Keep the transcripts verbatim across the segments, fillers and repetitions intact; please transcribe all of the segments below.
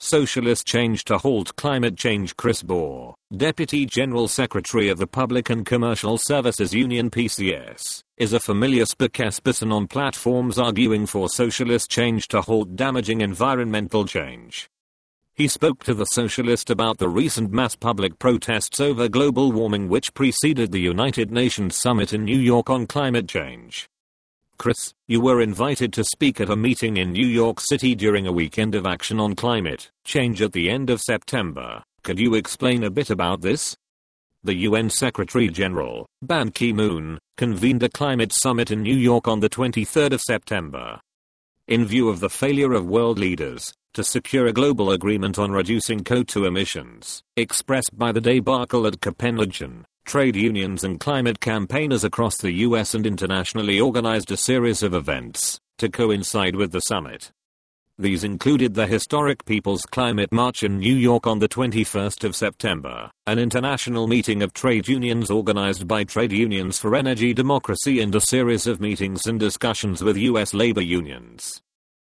Socialist Change to Halt Climate Change. Chris Bohr, Deputy General Secretary of the Public and Commercial Services Union P C S, is a familiar spokesperson on platforms arguing for socialist change to halt damaging environmental change. He spoke to The Socialist about the recent mass public protests over global warming which preceded the United Nations Summit in New York on climate change. Chris, you were invited to speak at a meeting in New York City during a weekend of action on climate change at the end of September. Could you explain a bit about this? The U N Secretary General, Ban Ki-moon, convened a climate summit in New York on the twenty-third of September. In view of the failure of world leaders to secure a global agreement on reducing C O two emissions, expressed by the debacle at Copenhagen, trade unions and climate campaigners across the U S and internationally organized a series of events to coincide with the summit. These included the historic People's Climate March in New York on the twenty-first of September, an international meeting of trade unions organized by Trade Unions for Energy Democracy, and a series of meetings and discussions with U S labor unions.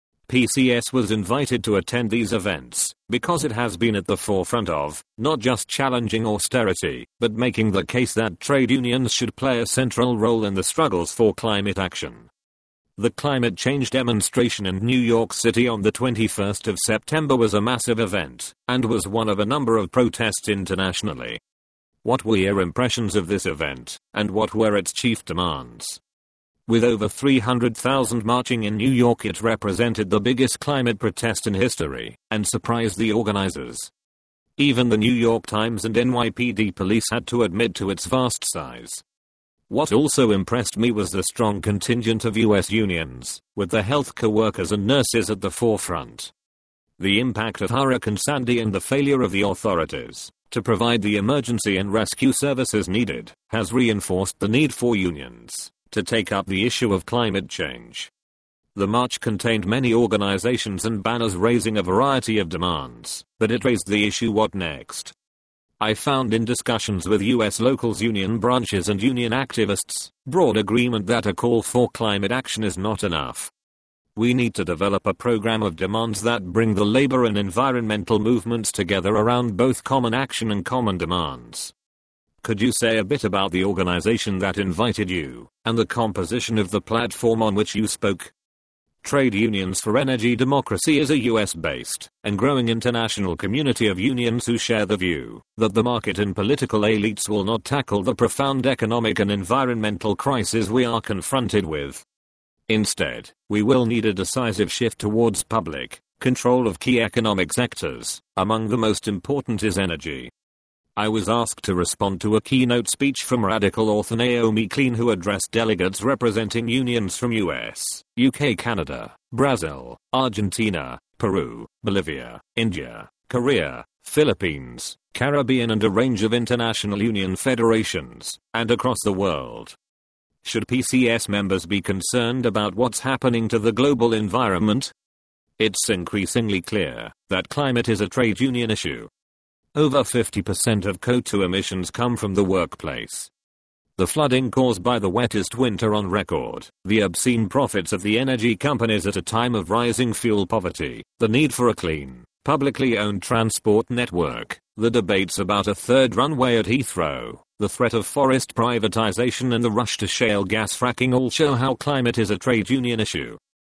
P C S was invited to attend these events because it has been at the forefront of not just challenging austerity, but making the case that trade unions should play a central role in the struggles for climate action. The climate change demonstration in New York City on the twenty-first of September was a massive event and was one of a number of protests internationally. What were your impressions of this event, and what were its chief demands? With over three hundred thousand marching in New York, it represented the biggest climate protest in history, and surprised the organizers. Even the New York Times and N Y P D police had to admit to its vast size. What also impressed me was the strong contingent of U S unions, with the healthcare workers and nurses at the forefront. The impact of Hurricane Sandy and the failure of the authorities to provide the emergency and rescue services needed has reinforced the need for unions to take up the issue of climate change. The march contained many organizations and banners raising a variety of demands, but it raised the issue: what next? I found in discussions with U S locals, union branches and union activists, broad agreement that a call for climate action is not enough. We need to develop a program of demands that bring the labor and environmental movements together around both common action and common demands. Could you say a bit about the organization that invited you, and the composition of the platform on which you spoke? Trade Unions for Energy Democracy is a U S-based and growing international community of unions who share the view that the market and political elites will not tackle the profound economic and environmental crisis we are confronted with. Instead, we will need a decisive shift towards public control of key economic sectors. Among the most important is energy. I was asked to respond to a keynote speech from radical author Naomi Klein, who addressed delegates representing unions from U S, U K, Canada, Brazil, Argentina, Peru, Bolivia, India, Korea, Philippines, Caribbean, and a range of international union federations, and across the world. Should P C S members be concerned about what's happening to the global environment? It's increasingly clear that climate is a trade union issue. Over fifty percent of C O two emissions come from the workplace. The flooding caused by the wettest winter on record, the obscene profits of the energy companies at a time of rising fuel poverty, the need for a clean, publicly owned transport network, the debates about a third runway at Heathrow, the threat of forest privatization, and the rush to shale gas fracking all show how climate is a trade union issue.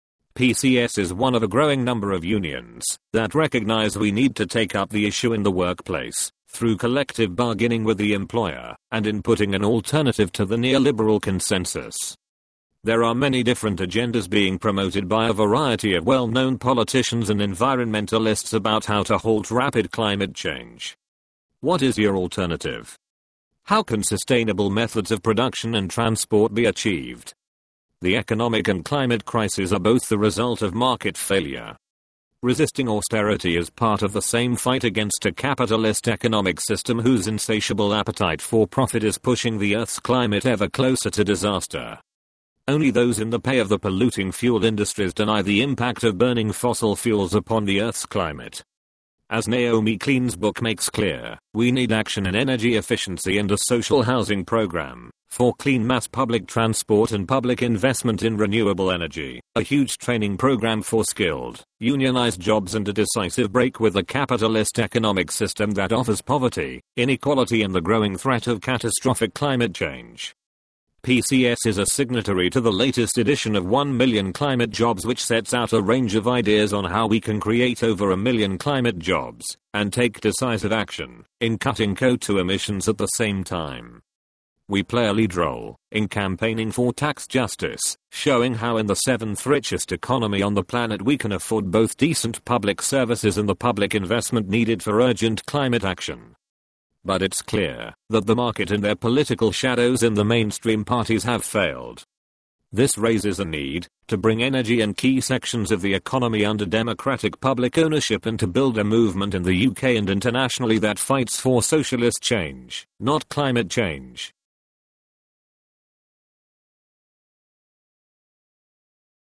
P C S is one of a growing number of unions that recognize we need to take up the issue in the workplace, through collective bargaining with the employer, and in putting an alternative to the neoliberal consensus. There are many different agendas being promoted by a variety of well-known politicians and environmentalists about how to halt rapid climate change. What is your alternative? How can sustainable methods of production and transport be achieved? The economic and climate crises are both the result of market failure. Resisting austerity is part of the same fight against a capitalist economic system whose insatiable appetite for profit is pushing the Earth's climate ever closer to disaster. Only those in the pay of the polluting fuel industries deny the impact of burning fossil fuels upon the Earth's climate. As Naomi Klein's book makes clear, we need action in energy efficiency and a social housing program for clean mass public transport and public investment in renewable energy, a huge training program for skilled, unionized jobs, and a decisive break with the capitalist economic system that offers poverty, inequality, and the growing threat of catastrophic climate change. P C S is a signatory to the latest edition of one million Climate Jobs, which sets out a range of ideas on how we can create over a million climate jobs, and take decisive action, in cutting C O two emissions at the same time. We play a lead role in campaigning for tax justice, showing how in the seventh richest economy on the planet we can afford both decent public services and the public investment needed for urgent climate action. But it's clear that the market and their political shadows in the mainstream parties have failed. This raises a need to bring energy and key sections of the economy under democratic public ownership and to build a movement in the U K and internationally that fights for socialist change, not climate change.